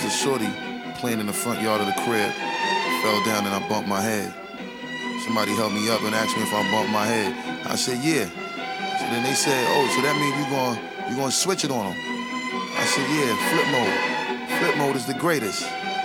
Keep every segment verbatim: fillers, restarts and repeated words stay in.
was a shorty playing in the front yard of the crib. Fell down and I bumped my head. Somebody helped me up and asked me if I bumped my head. I said, yeah. So then they said, oh, so that means you going you gonna switch it on them. I said, yeah, flip mode. Flip mode is the greatest.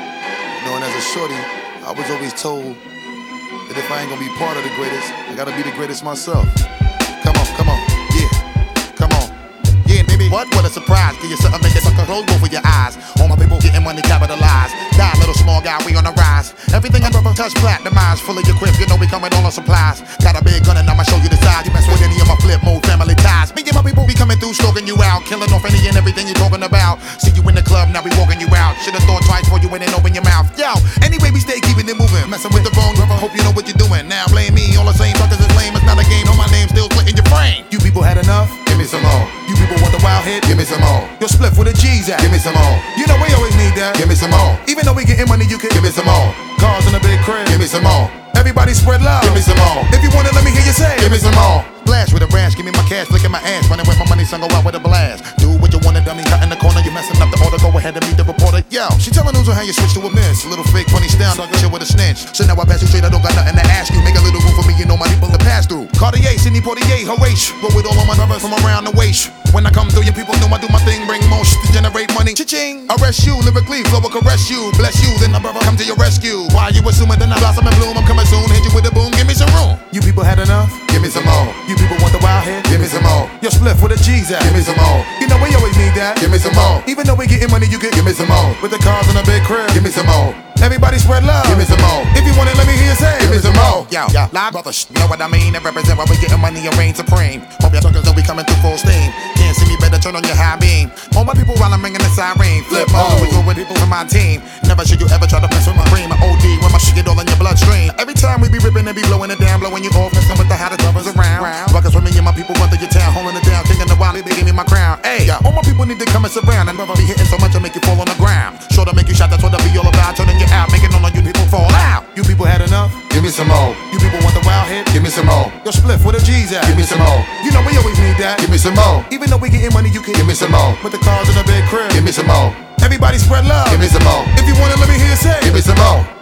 You know, and as a shorty, I was always told that if I ain't gonna be part of the greatest, I gotta be the greatest myself. Come on, come on, yeah, come on. Yeah, baby, what? What a surprise. Give you something, make it sucker close both of your eyes. All my people getting money capitalized. Die, little small guy, we on the rise. Everything I never touch, platinumized. Full of your quips, you know we coming all on supplies. Got a big gun and I'ma show you the size. You mess with any of my flip mode family ties. Me and my people be coming through, stalking you out. Killing off any and everything you're talking about. See you in the club, now we walking you out. Should've thought twice before you went and open your mouth. Yo, anyway, we stay keeping it moving. Messing with the wrong brother, hope you know what you're doing. Now blame me, all the same fuckers is lame. It's not a game, know my name still splitting your frame. You people had enough? Give me some more. You people want the wild hit? Give me some more. Your split with the G's at? Give me some more. You know we always need that? Give me some more. Even though we getting money, you can give me some more. Cars in a big crib? Give me some more. Everybody spread love? Give me some more. If you want it, let me hear you say, give me some more. Blast with a branch, give me my cash, flicking my ass, running with my money, son, go out with a blast. Do what you wanna, dummy, cut in the corner, you messing up the order, go ahead and meet the reporter. Yo, she telling news on how you switch to a miss. Little fake funny style, sucker shit with a snitch. So now I pass you straight, I don't got nothing to ask you. Make a little room for me, you know my people to pass through. Cartier, Sidney Poitier, Horatio. Roll with all of my brothers from around the waist. When I come through, your people know I do my thing, bring motion to generate money. Cha-ching, arrest you, lyrically, flow will caress you. Bless you, then my brother come to your rescue. Why you assuming that I blossom and bloom? I'm coming soon, hit you with a boom, give me some room. You people had enough? Give me some more. You people want the wild hit? Give me some more. Your split with the G's at? Give me some more. You know we always need that? Give me some more. Even though we getting money, you can give me some more. With the cars in a big crib? Give me some more. Everybody spread love? Give me some more. If you want it, let me hear you say, give me some more. Yo, yo, live brothers, you know what I mean? They represent why we getting money and reign supreme. Hope y'all suckers know we coming through full steam. Can't see me, better turn on your high beam. All my people while I'm ringing the siren. Flip mode, we go with people from my team. Never should you ever try to mess with my cream. I O D when my shit get all in your bloodstream. Every time we be ripping and be blowing it down, blowing you off, messing with the hottest brothers around. Ruckus with me and my people run through your town, holding it down, kicking the wild, they give me my crown. Hey, all my people need to come and surround. And brother be hitting so much I make you fall on the ground. Sure to make you shot, that's what I be all about. Turning you out, making all of you people fall out. You people had enough? Give me some more. You people want the wild hit? Give me some more. Your split with the G's at? Give me some more. You know we always need that? Give me some more. Even though we getting money, you can give me some more. With the cars in a big crib? Give me some more. Everybody spread love? Give me some more. If you want it, let me hear you say, give me some more.